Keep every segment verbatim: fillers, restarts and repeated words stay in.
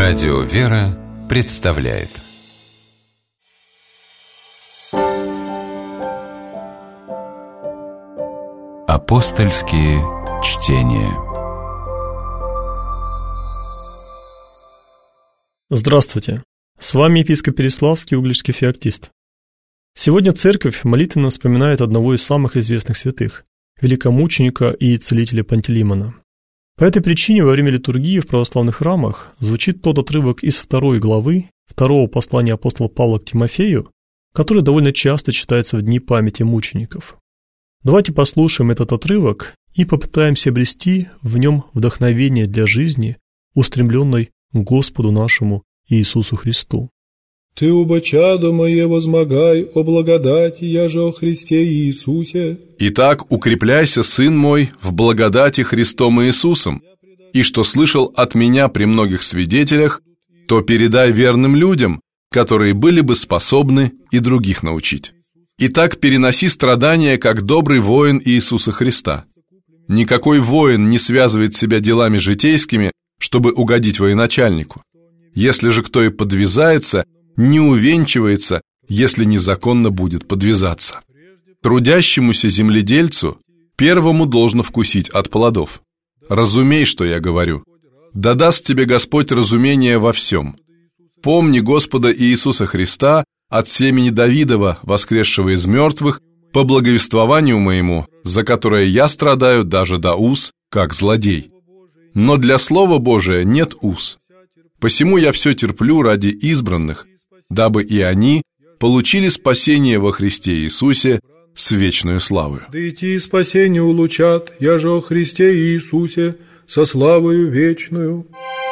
Радио «Вера» представляет Апостольские чтения. Здравствуйте! С вами епископ Переславский, Угличский феоктист. Сегодня Церковь молитвенно вспоминает одного из самых известных святых – великомученика и целителя Пантелеймона. По этой причине во время литургии в православных храмах звучит тот отрывок из второй главы второго послания апостола Павла к Тимофею, который довольно часто читается в дни памяти мучеников. Давайте послушаем этот отрывок и попытаемся обрести в нем вдохновение для жизни, устремленной к Господу нашему Иисусу Христу. «Ты, убо чадо мое, возмогай о благодати, я же о Христе Иисусе. Итак, укрепляйся, сын мой, в благодати Христом Иисусом, и что слышал от меня при многих свидетелях, то передай верным людям, которые были бы способны и других научить. Итак, переноси страдания, как добрый воин Иисуса Христа. Никакой воин не связывает себя делами житейскими, чтобы угодить военачальнику. Если же кто и подвязается, не увенчивается, если незаконно будет подвязаться. Трудящемуся земледельцу первому должно вкусить от плодов. Разумей, что я говорю. Да даст тебе Господь разумение во всем. Помни Господа Иисуса Христа от семени Давидова, воскресшего из мертвых, по благовествованию моему, за которое я страдаю даже до уз, как злодей. Но для Слова Божия нет уз. Посему я все терплю ради избранных, дабы и они получили спасение во Христе Иисусе с вечной славою. Да идти спасение улучат, я же о Христе Иисусе со славою вечную».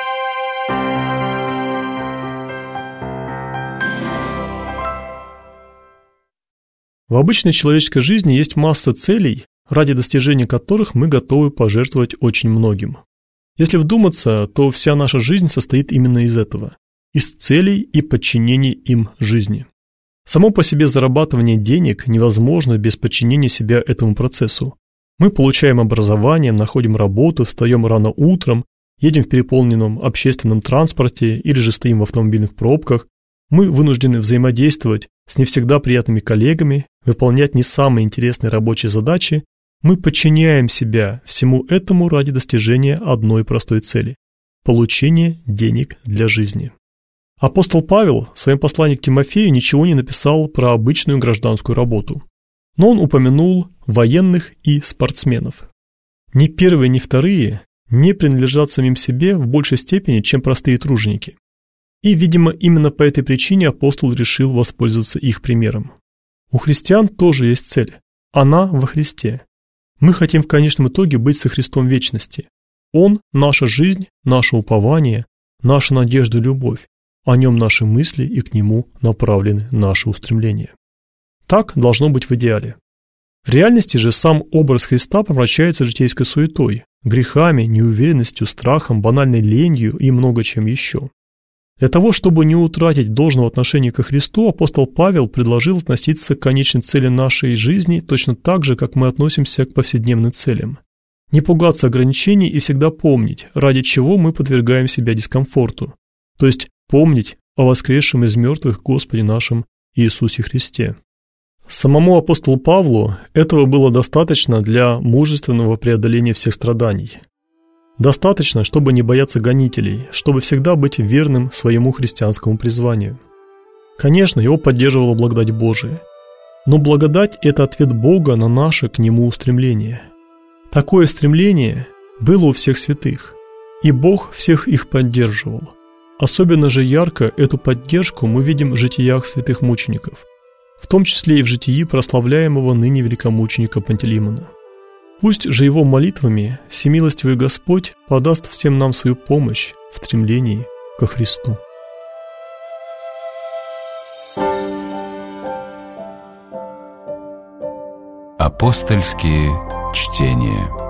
В обычной человеческой жизни есть масса целей, ради достижения которых мы готовы пожертвовать очень многим. Если вдуматься, то вся наша жизнь состоит именно из этого, из целей и подчинения им жизни. Само по себе зарабатывание денег невозможно без подчинения себя этому процессу. Мы получаем образование, находим работу, встаем рано утром, едем в переполненном общественном транспорте или же стоим в автомобильных пробках. Мы вынуждены взаимодействовать с не всегда приятными коллегами, выполнять не самые интересные рабочие задачи. Мы подчиняем себя всему этому ради достижения одной простой цели – получения денег для жизни. Апостол Павел в своем послании к Тимофею ничего не написал про обычную гражданскую работу, но он упомянул военных и спортсменов. Ни первые, ни вторые не принадлежат самим себе в большей степени, чем простые труженики. И, видимо, именно по этой причине апостол решил воспользоваться их примером. У христиан тоже есть цель. Она во Христе. Мы хотим в конечном итоге быть со Христом в вечности. Он – наша жизнь, наше упование, наша надежда и любовь. О нем наши мысли и к нему направлены наши устремления. Так должно быть в идеале. В реальности же сам образ Христа помрачается житейской суетой, грехами, неуверенностью, страхом, банальной ленью и много чем еще. Для того, чтобы не утратить должного отношения ко Христу, апостол Павел предложил относиться к конечной цели нашей жизни точно так же, как мы относимся к повседневным целям. Не пугаться ограничений и всегда помнить, ради чего мы подвергаем себя дискомфорту, то есть помнить о воскресшем из мертвых Господе нашем Иисусе Христе. Самому апостолу Павлу этого было достаточно для мужественного преодоления всех страданий. Достаточно, чтобы не бояться гонителей, чтобы всегда быть верным своему христианскому призванию. Конечно, его поддерживала благодать Божия, но благодать – это ответ Бога на наше к Нему устремление. Такое стремление было у всех святых, и Бог всех их поддерживал. Особенно же ярко эту поддержку мы видим в житиях святых мучеников, в том числе и в житии прославляемого ныне великомученика Пантелеймона. Пусть же его молитвами всемилостивый Господь подаст всем нам свою помощь в стремлении ко Христу. Апостольские чтения.